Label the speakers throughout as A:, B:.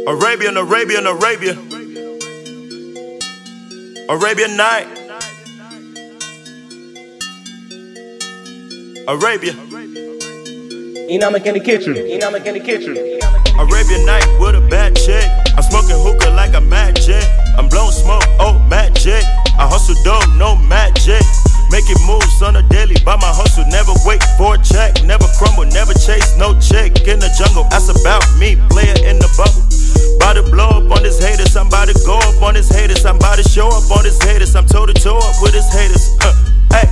A: Arabian night. Arabia.
B: Inamak in the kitchen.
A: Arabian night with a bad chick. I'm smoking hookah like a magic. I'm blowing smoke, oh magic. I hustle dope, no magic. Making moves on a daily by my hustle. Never wait for a check, never crumble, never chase no chick in the jungle. That's about me, player in the bubble. About to blow up on his haters, I'm about to go up on his haters. I'm about to show up on his haters. I'm toe to toe up with his haters. Hey.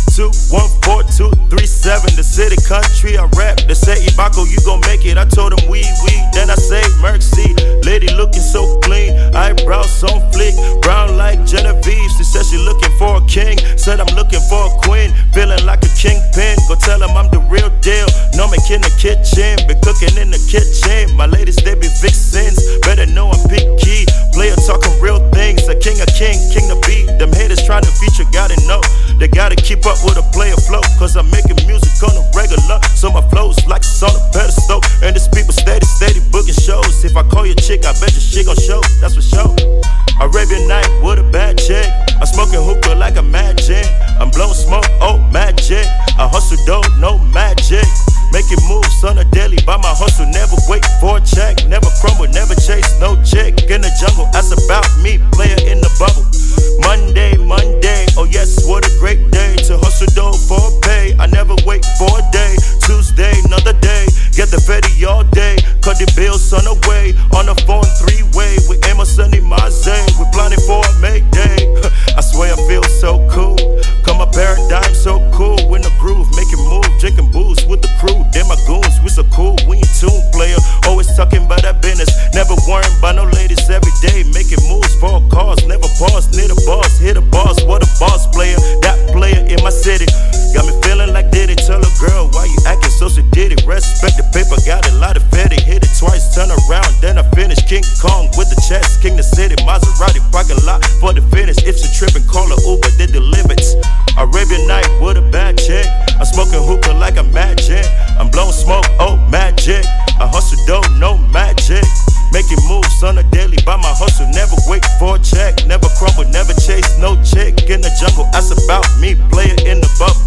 A: 214-237, the city, country, I rap. They say, Ibako, you gon' make it. I told him, we. Then I say, Mercy. Lady looking so clean, eyebrows on flick, brown like Genevieve. She said she looking for a king, said I'm looking for a queen. Feeling like a kingpin, go tell him I'm the real deal. No make in the kitchen, been cooking in the kitchen. My ladies, they be vixens, better know I'm picky. Player talking real things, a king to be. Them haters trying to feature, gotta know. They gotta keep up with a player flow, cause I'm making music on a regular. So my flow's like it's on a pedestal. And these people steady booking shows. If I call your chick, I bet your shit gon' show, that's for sure. Arabian night with a bad chick. I'm smoking hookah like a magic. I'm blowing smoke, oh magic. I hustle dope, no magic. Making moves on a daily by my hustle. Never wait for a check, never crumble, never chase no chick in the jungle. That's about me, player in the bubble. Monday, oh yes, what a great day to hustle dope for pay. I never wait for a day. Tuesday, another day, get the Fetty all day. Cut the bills on the way, on the phone three-way with Emerson and Maze. We're planning for a Mayday. I swear I feel so cool. Come a paradigm so cool. In the groove, making moves, drinking booze with the crew. Then my goons, we so cool, we in tune, player. Always talking about that business, never worrying about no ladies every day. Making moves for a cause, never pause, near the boss, hit a boss, what a boss player. That player in my city, got me feeling like Diddy. Tell a girl, why you acting so sedity? Respect the paper, got a lot of fetty. Hit it twice, turn around, then I finish. King Kong with the chest, king the city. Maserati parking lot for the finish. If she tripping, call her Uber, they deliver it. Arabian night with a bad chick. I'm smoking hookah like a magic. I'm blowing smoke, oh magic. I hustle dope, no magic. Making moves on a daily by my hustle. Never wait for a check, never crumble, never chase no chick in the jungle. That's about me, player in the bubble.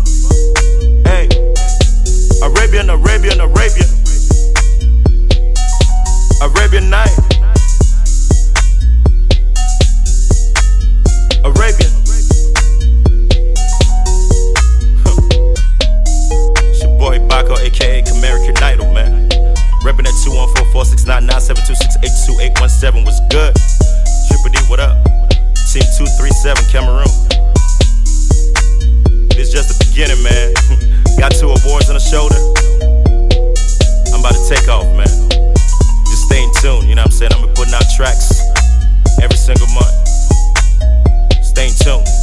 A: Hey, Arabian night. Arabian. It's your boy Bako, aka American Idol, man. Reppin' at 214-469-972-682-817 was good. Triple D, what up? Team 237, Cameroon. This just the beginning, man. Got 2 awards on the shoulder. I'm about to take off, man. Just stay in tune, you know what I'm saying? I'm gonna be putting out tracks every single month. Stay in tune.